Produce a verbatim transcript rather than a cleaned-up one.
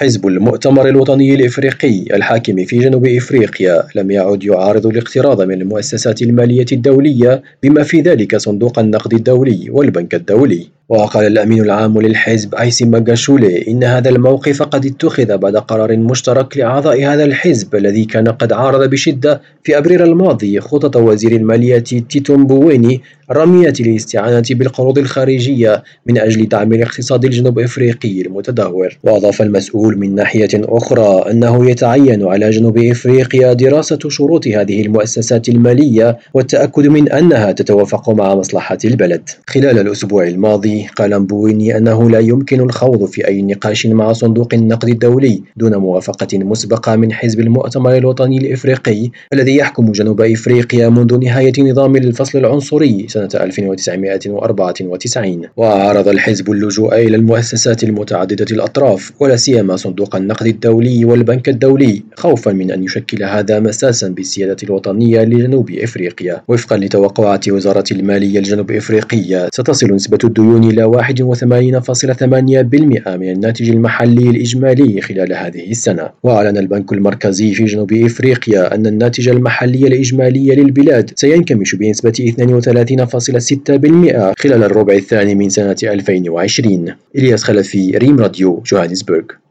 حزب المؤتمر الوطني الإفريقي الحاكم في جنوب إفريقيا لم يعد يعارض الاقتراض من المؤسسات المالية الدولية بما في ذلك صندوق النقد الدولي والبنك الدولي. وقال الأمين العام للحزب أيسي ماغاشولي إن هذا الموقف قد اتخذ بعد قرار مشترك لأعضاء هذا الحزب الذي كان قد عارض بشدة في أبريل الماضي خطط وزير المالية تيتو مبويني الرامية للاستعانة بالقروض الخارجية من أجل دعم الاقتصاد الجنوب إفريقي المتدهور. وأضاف المسؤول من ناحية أخرى أنه يتعين على جنوب إفريقيا دراسة شروط هذه المؤسسات المالية والتأكد من أنها تتوافق مع مصلحة البلد. خلال الأسبوع الماضي قال مبويني أنه لا يمكن الخوض في أي نقاش مع صندوق النقد الدولي دون موافقة مسبقة من حزب المؤتمر الوطني الإفريقي الذي يحكم جنوب إفريقيا منذ نهاية نظام الفصل العنصري سنة ألف وتسعمائة وأربعة وتسعين. وعرض الحزب اللجوء إلى المؤسسات المتعددة الأطراف ولا سيما صندوق النقد الدولي والبنك الدولي خوفا من أن يشكل هذا مساسا بالسيادة الوطنية لجنوب إفريقيا. وفقا لتوقعات وزارة المالية الجنوب إفريقية ستصل نسبة الديون إلى واحد وثمانين فاصلة ثمانية بالمئة من الناتج المحلي الإجمالي خلال هذه السنة. وأعلن البنك المركزي في جنوب إفريقيا أن الناتج المحلي الإجمالي للبلاد سينكمش بنسبة اثنين وثلاثين فاصلة ستة بالمئة خلال الربع الثاني من سنة ألفين وعشرين. إلياس خلفي، ريم راديو، جوهانسبرغ.